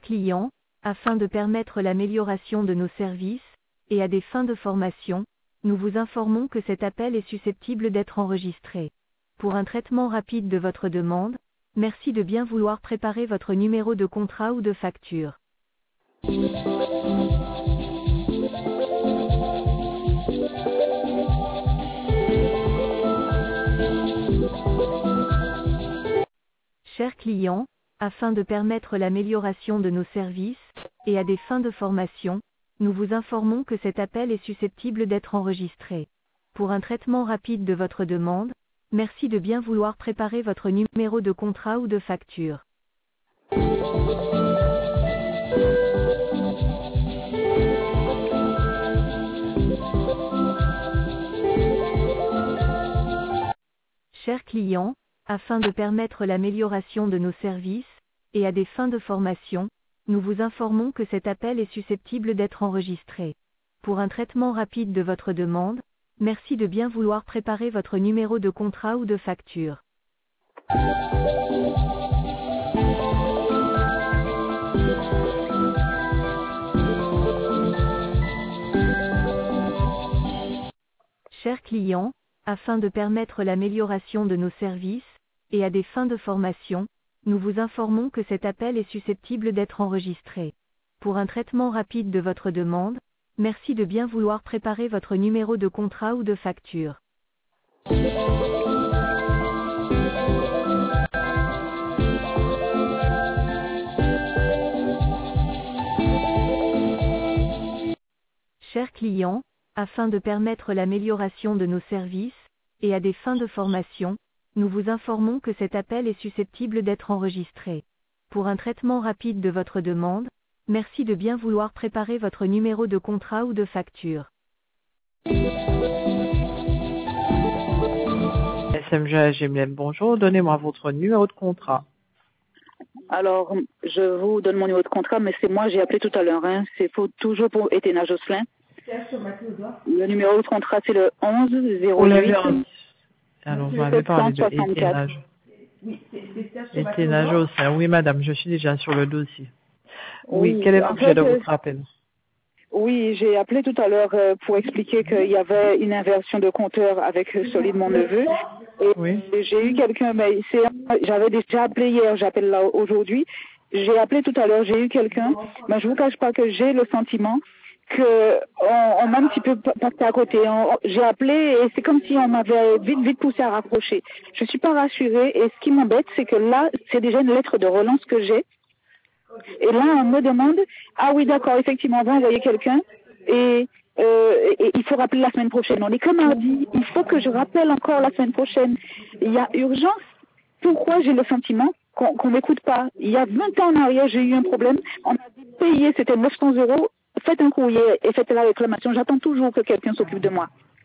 client, afin de permettre l'amélioration de nos services, et à des fins de formation, nous vous informons que cet appel est susceptible d'être enregistré. Pour un traitement rapide de votre demande, merci de bien vouloir préparer votre numéro de contrat ou de facture. Chers clients, afin de permettre l'amélioration de nos services, et à des fins de formation, nous vous informons que cet appel est susceptible d'être enregistré. Pour un traitement rapide de votre demande, merci de bien vouloir préparer votre numéro de contrat ou de facture. Chers clients, afin de permettre l'amélioration de nos services, et à des fins de formation, nous vous informons que cet appel est susceptible d'être enregistré. Pour un traitement rapide de votre demande, merci de bien vouloir préparer votre numéro de contrat ou de facture. Chers clients, afin de permettre l'amélioration de nos services, et à des fins de formation, nous vous informons que cet appel est susceptible d'être enregistré. Pour un traitement rapide de votre demande, merci de bien vouloir préparer votre numéro de contrat ou de facture. Chers clients, afin de permettre l'amélioration de nos services, et à des fins de formation, nous vous informons que cet appel est susceptible d'être enregistré. Pour un traitement rapide de votre demande, merci de bien vouloir préparer votre numéro de contrat ou de facture. SMG AGMLM, bonjour, donnez-moi votre numéro de contrat. Alors, je vous donne mon numéro de contrat, mais c'est moi, j'ai appelé tout à l'heure, hein. C'est toujours pour Éténa Josselin. Le numéro de contrat, c'est le 11 08. Alors, vous m'avez parlé de Éténa. Éténa Josselin, oui madame, je suis déjà sur le dossier. Oui, quel est l'objet de votre appel? Oui, j'ai appelé tout à l'heure pour expliquer qu'il y avait une inversion de compteur avec celui de mon neveu. Et oui. J'ai eu quelqu'un, mais j'avais déjà appelé hier, j'appelle là aujourd'hui. J'ai appelé tout à l'heure, j'ai eu quelqu'un, mais je vous cache pas que j'ai le sentiment que on m'a un petit peu passé à côté. J'ai appelé et c'est comme si on m'avait vite poussé à raccrocher. Je suis pas rassurée et ce qui m'embête, c'est que là, c'est déjà une lettre de relance que j'ai. Et là, on me demande, ah oui, d'accord, effectivement, on va envoyer quelqu'un et il faut rappeler la semaine prochaine. On est que mardi, il faut que je rappelle encore la semaine prochaine. Il y a urgence. Pourquoi j'ai le sentiment qu'on m'écoute pas? Il y a 20 ans en arrière, j'ai eu un problème. On a payé, c'était 900 €. Faites un courrier et faites la réclamation. J'attends toujours que quelqu'un s'occupe de moi.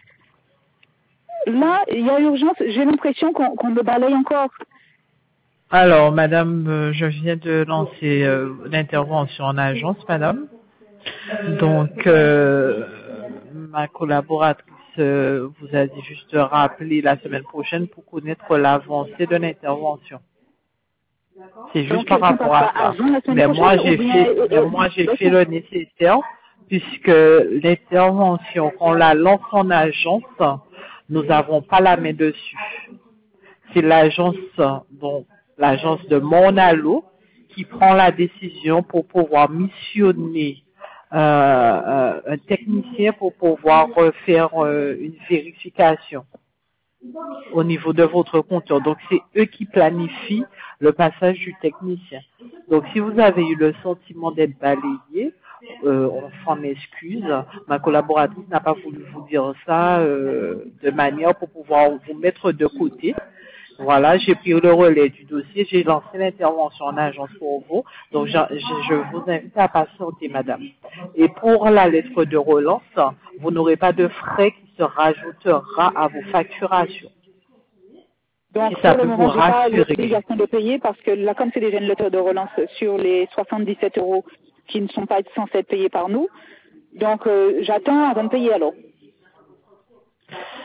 Là, il y a urgence. J'ai l'impression qu'on me balaye encore. Alors, madame, je viens de lancer l'intervention en agence, madame. Donc, ma collaboratrice vous a dit juste de rappeler la semaine prochaine pour connaître l'avancée de l'intervention. C'est juste Donc, par rapport à ça. Mais moi, j'ai fait le nécessaire puisque l'intervention, quand on la lance en agence, nous n'avons pas la main dessus. C'est l'agence, donc l'agence de Monalo, qui prend la décision pour pouvoir missionner un technicien pour pouvoir faire une vérification au niveau de votre compteur. Donc, c'est eux qui planifient le passage du technicien. Donc, si vous avez eu le sentiment d'être balayé, on s'en excuse. Ma collaboratrice n'a pas voulu vous dire ça de manière pour pouvoir vous mettre de côté. Voilà, j'ai pris le relais du dossier, j'ai lancé l'intervention en agence pour vous. Donc, je vous invite à patienter, madame. Et pour la lettre de relance, vous n'aurez pas de frais qui se rajoutera à vos facturations. Donc, si ça pour peut le vous moment, j'ai pas rassurer. l'obligation de payer parce que là, comme c'est déjà une lettre de relance sur les 77 € qui ne sont pas censés être payés par nous, donc j'attends avant de payer alors.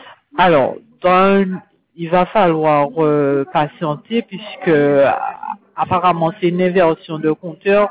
Alors, il va falloir patienter puisque apparemment, c'est une inversion de compteur.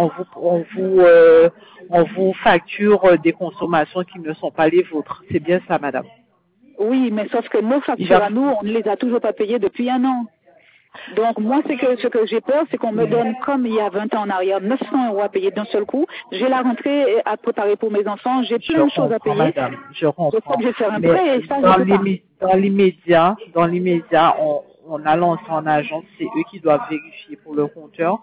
On vous facture des consommations qui ne sont pas les vôtres. C'est bien ça, madame? Oui, mais sauf que nos factures à nous, on ne les a toujours pas payées depuis 1 an. Donc moi, ce que j'ai peur, c'est qu'on me donne, comme il y a 20 ans en arrière, 900 € à payer d'un seul coup. J'ai la rentrée à préparer pour mes enfants, j'ai plein de choses à payer. Madame, je comprends. Je vais faire un Mais prêt et ça, dans l'immédiat, on a lancé en agence, c'est eux qui doivent vérifier pour le compteur.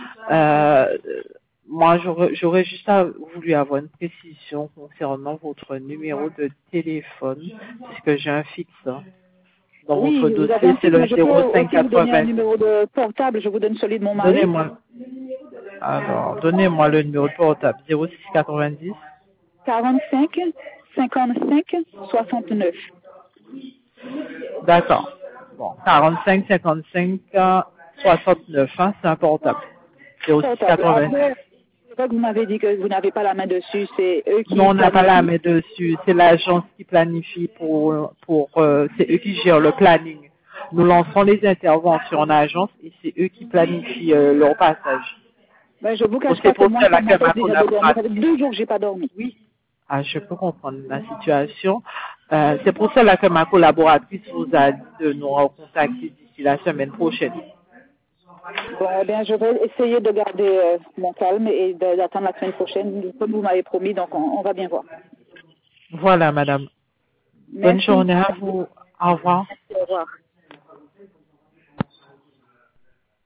Moi, j'aurais juste voulu avoir une précision concernant votre numéro de téléphone, puisque j'ai un fixe. Dans oui, votre dossier, c'est le 0580. Je peux vous donner un numéro de portable, je vous donne celui de mon mari. Donnez-moi le numéro de portable. 0690 45 55 69. D'accord. Bon, 45 55 69, hein, c'est un portable. 0690. Vous m'avez dit que vous n'avez pas la main dessus, c'est eux qui... Non, on n'a pas la main dessus, c'est l'agence qui planifie c'est eux qui gèrent le planning. Nous lançons les interventions en agence et c'est eux qui planifient leur passage. Ben, je vous cache pas que moi, ça fait 2 jours que j'ai pas dormi. Oui. Ah, je peux comprendre la situation. C'est pour cela que ma collaboratrice vous a dit de nous recontacter d'ici la semaine prochaine. Bon, eh bien, je vais essayer de garder mon calme et d'attendre la semaine prochaine, comme vous m'avez promis, donc on va bien voir. Voilà, madame. Merci. Bonne journée à vous. Au revoir. Merci, au revoir.